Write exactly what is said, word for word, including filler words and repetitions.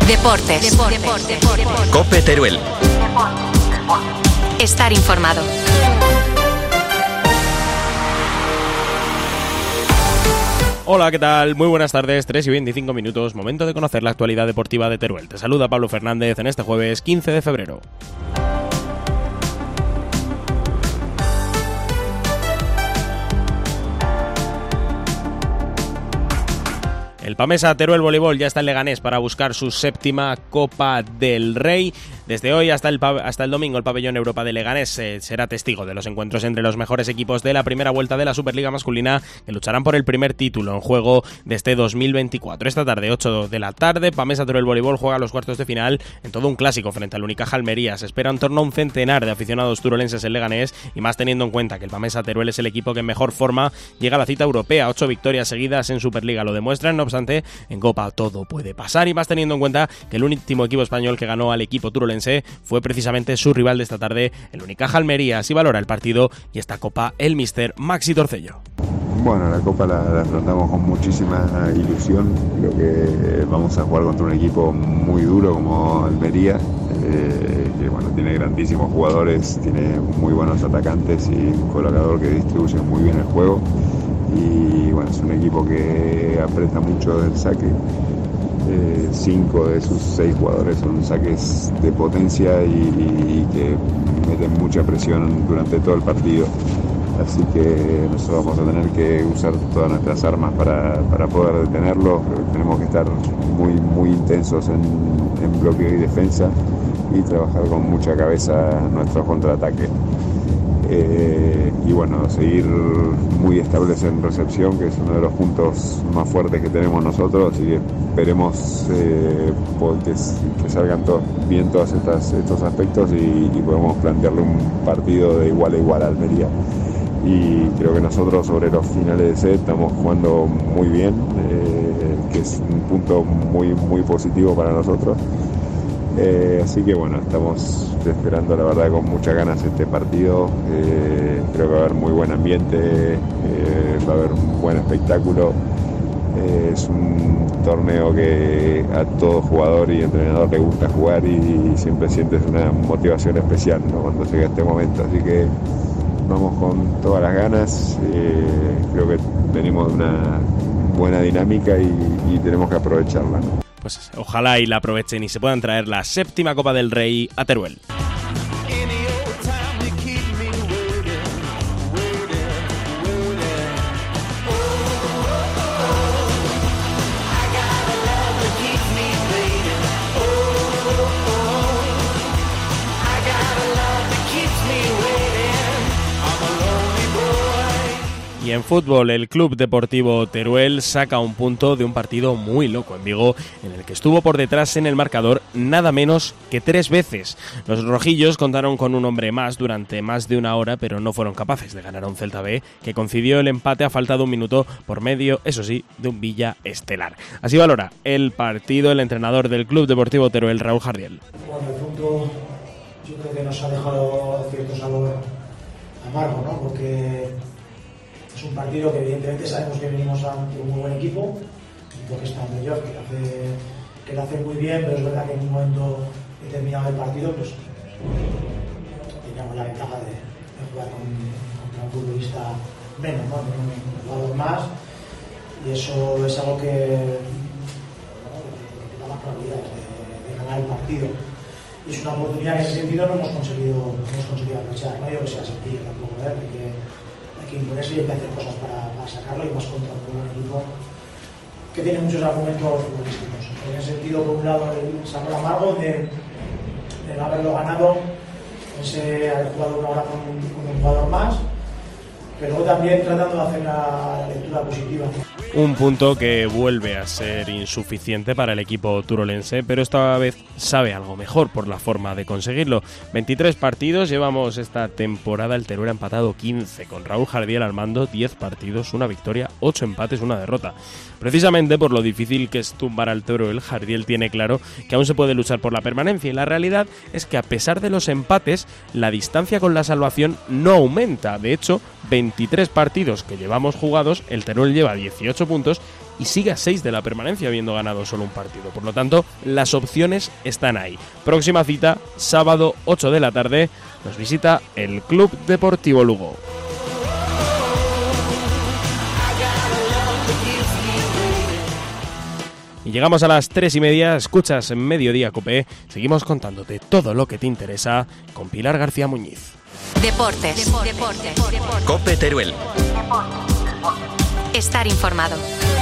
Deportes. Deportes. Deportes. Deportes. COPE Teruel. Estar informado. Hola, ¿qué tal? Muy buenas tardes, tres y veinticinco minutos, momento de conocer la actualidad deportiva de Teruel. Te saluda Pablo Fernández en este jueves quince de febrero. El Pamesa Teruel Voleibol ya está en Leganés para buscar su séptima Copa del Rey. Desde hoy hasta el, hasta el domingo el pabellón Europa de Leganés eh, será testigo de los encuentros entre los mejores equipos de la primera vuelta de la Superliga masculina, que lucharán por el primer título en juego de este dos mil veinticuatro. Esta tarde, ocho de la tarde, Pamesa Teruel Voleibol juega los cuartos de final en todo un clásico frente al Unicaja Almería. Se espera en torno a un centenar de aficionados turolenses en Leganés, y más teniendo en cuenta que el Pamesa Teruel es el equipo que en mejor forma llega a la cita europea. Ocho victorias seguidas en Superliga lo demuestran. No obstante, en Copa todo puede pasar, y más teniendo en cuenta que el último equipo español que ganó al equipo turolense fue precisamente su rival de esta tarde, el Unicaja Almería. Así valora el partido y esta Copa el míster Maxi Torcello. Bueno, la Copa la, la afrontamos con muchísima ilusión. Creo que vamos a jugar contra un equipo muy duro como Almería, eh, que bueno, tiene grandísimos jugadores, tiene muy buenos atacantes y un colocador que distribuye muy bien el juego. Y bueno, es un equipo que aprieta mucho del saque. Eh, cinco de sus seis jugadores son saques de potencia y, y que meten mucha presión durante todo el partido. Así que nosotros vamos a tener que usar todas nuestras armas para, para poder detenerlo. Tenemos que estar muy, muy intensos en, en bloqueo y defensa y trabajar con mucha cabeza nuestro contraataque. Eh, y bueno, seguir muy estables en recepción, que es uno de los puntos más fuertes que tenemos nosotros, así que esperemos eh, que, que salgan todos bien todos estas, estos aspectos y, y podemos plantearle un partido de igual a igual a Almería. Y creo que nosotros sobre los finales de set estamos jugando muy bien, eh, que es un punto muy, muy positivo para nosotros. Eh, así que bueno, estamos esperando la verdad con muchas ganas este partido. Eh, creo que va a haber muy buen ambiente, eh, va a haber un buen espectáculo. Eh, es un torneo que a todo jugador y entrenador le gusta jugar y, y siempre sientes una motivación especial, ¿no?, cuando llega este momento. Así que vamos con todas las ganas. Eh, creo que venimos de una buena dinámica y, y tenemos que aprovecharla, ¿no? Pues ojalá y la aprovechen y se puedan traer la séptima Copa del Rey a Teruel. Y en fútbol, el Club Deportivo Teruel saca un punto de un partido muy loco en Vigo, en el que estuvo por detrás en el marcador nada menos que tres veces. Los rojillos contaron con un hombre más durante más de una hora, pero no fueron capaces de ganar a un Celta B, que concedió el empate a falta de un minuto por medio, eso sí, de un Villa estelar. Así valora el partido el entrenador del Club Deportivo Teruel, Raúl Jardiel. Bueno, el punto yo creo que nos ha dejado cierto sabor amargo, ¿no? Porque es un partido que evidentemente sabemos que venimos ante un muy buen equipo, un equipo que está en playoff, que lo hace, que lo hace muy bien, pero es verdad que en un momento determinado del partido pues teníamos la ventaja de, de jugar con, contra un futbolista menos, ¿no?, un jugador más, y eso es algo que, bueno, que da más probabilidades de, de ganar el partido. Y es una oportunidad que en ese sentido no hemos conseguido, no hemos conseguido aprovechar. No digo que sea sencillo tampoco, ¿eh? Hay que, hay que imponerse y hay que hacer cosas para, para sacarlo, y más contra un equipo que tiene muchos argumentos futbolísticos. En ese sentido, por un lado, el sabor amargo de, de no haberlo ganado, ese haber jugado una hora con un, con un jugador más, pero luego también tratando de hacer la lectura positiva. Un punto que vuelve a ser insuficiente para el equipo turolense, pero esta vez sabe algo mejor por la forma de conseguirlo. veintitrés partidos llevamos esta temporada, el Teruel ha empatado quince, con Raúl Jardiel al mando, diez partidos, una victoria, ocho empates, una derrota. Precisamente por lo difícil que es tumbar al Teruel, Jardiel tiene claro que aún se puede luchar por la permanencia, y la realidad es que a pesar de los empates, la distancia con la salvación no aumenta. De hecho, veintitrés partidos que llevamos jugados, el Teruel lleva dieciocho ocho puntos y sigue a seis de la permanencia habiendo ganado solo un partido. Por lo tanto, las opciones están ahí. Próxima cita, sábado ocho de la tarde, nos visita el Club Deportivo Lugo. Y llegamos a las tres y media, escuchas en Mediodía Cope, seguimos contándote todo lo que te interesa con Pilar García Muñiz. Deportes. Deportes. Deportes. Cope Teruel. Estar informado.